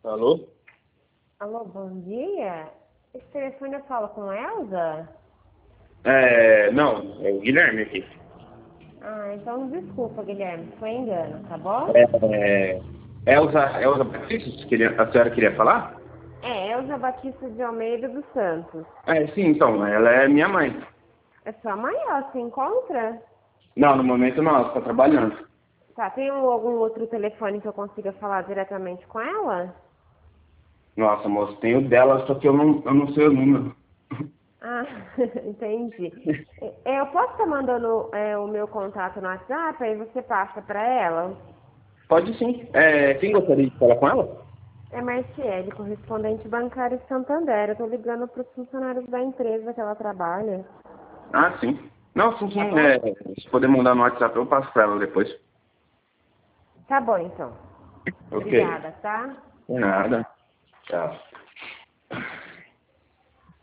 Alô? Alô, bom dia. Esse telefone eu falo com Elza? Não, é o Guilherme aqui. Ah, então desculpa, Guilherme, foi engano, tá bom? Elza Batista, a senhora queria falar? É, Elza Batista de Almeida dos Santos. Sim, então, ela é minha mãe. É sua mãe, ela se encontra? Não, no momento não, ela está trabalhando. Tá, tem algum outro telefone que eu consiga falar diretamente com ela? Nossa, moço, tem o dela, só que eu não sei o número. Ah, entendi. Eu posso estar mandando o meu contato no WhatsApp, aí você passa para ela? Pode sim. Quem gostaria de falar com ela? É Marciele, correspondente bancário de Santander. Eu tô ligando para os funcionários da empresa que ela trabalha. Ah, sim. Não, sim, sim. Tá bom? Se puder mandar no WhatsApp, eu passo para ela depois. Tá bom, então. Ok. Obrigada, tá? De nada. Tchau.